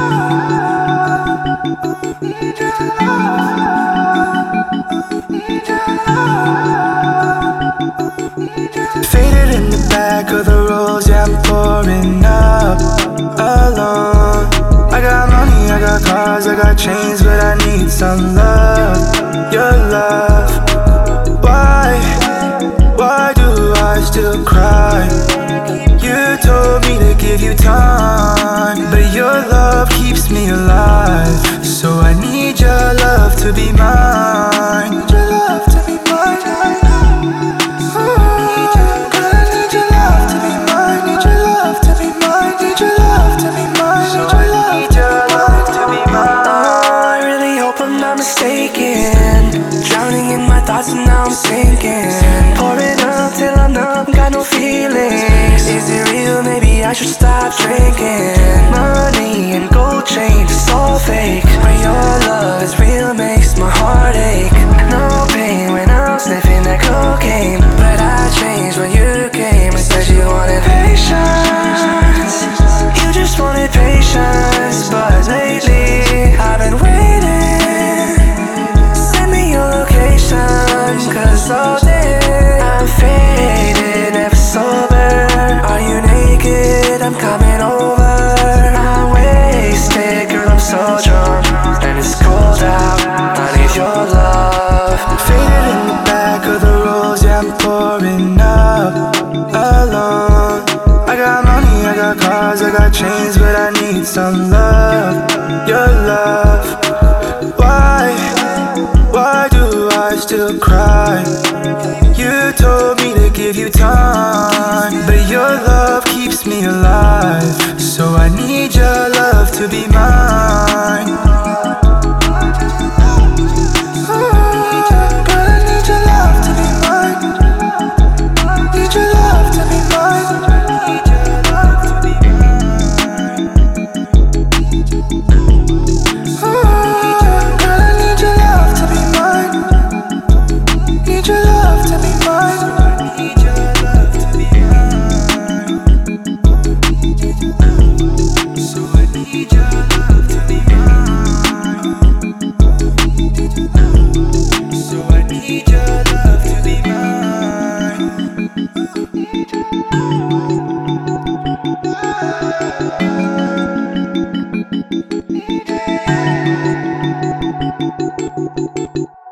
Faded in the back of the rolls, yeah, I'm pouring up alone. I got money, I got cars, I got chains, but I need some love, your love. Why do I still cry? You told me to give you time, but your love keeps me alive. So I need your love to be mine. Need your love to be mine. Drowning in my thoughts and now I'm sinking. Pouring up till I'm numb, got no feelings. Is it real? Maybe I should stop drinking. Money and gold chains, it's all fake. But your love is real, makes my heart ache. No pain when I'm sniffing that cocaine, but I changed when you came and said you wanted patience. You just wanted patience, but lately I've been waiting. Cause all day I'm faded, never sober. Are you naked? I'm coming over. I'm wasted, girl, I'm so drunk, and it's cold out. I need your love. Faded in the back of the rolls, yeah, I'm pouring up alone. I got money, I got cars, I got chains, but I need some love, your love. Why do I still cry? You told me to give you time, but your love keeps me alive. So I need your love to be mine. So I need your love.